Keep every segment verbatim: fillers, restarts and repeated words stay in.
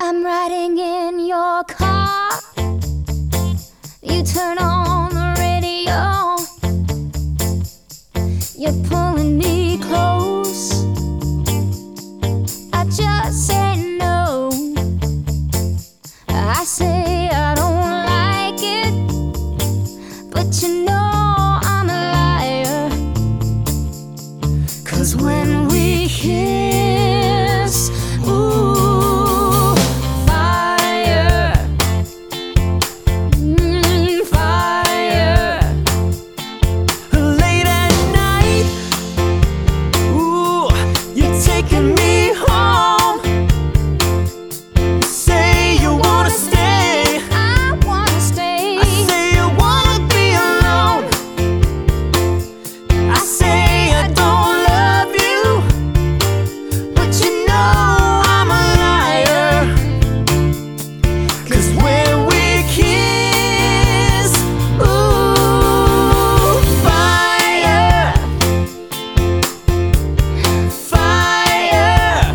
I'm riding in your car. You turn on the radio. You're pulling me close. I just say no. I say I don't like it, but you know I'm a liar. 'Cause when we kiss, ooh, fire, mm, fire. Late at night, ooh, you're taking me home. You say you wanna stay, I wanna stay. I say you wanna be alone. I say I don't love you, but you know I'm a liar. 'Cause when we kiss, ooh, fire, fire.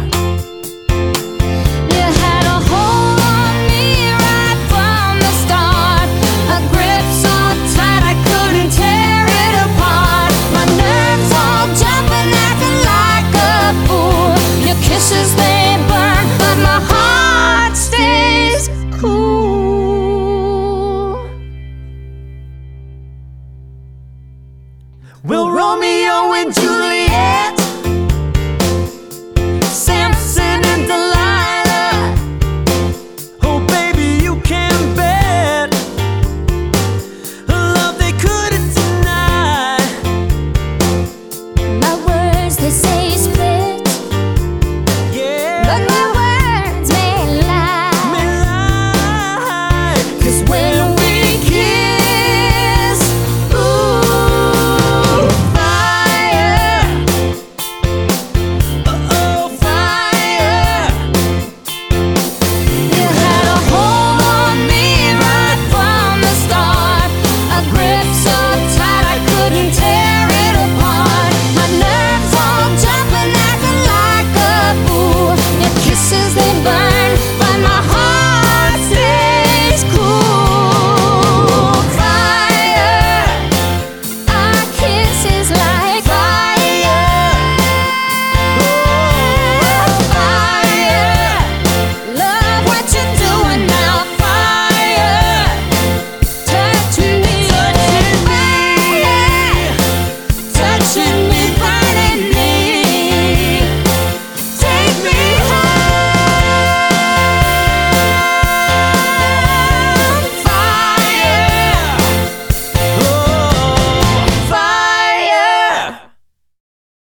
You had a hold on me right from the start, a grip so tight I couldn't tear it apart. My nerves all jumping, acting like a fool. Your kisses, they burn, but my heart stays cool. Will Romeo and Juliet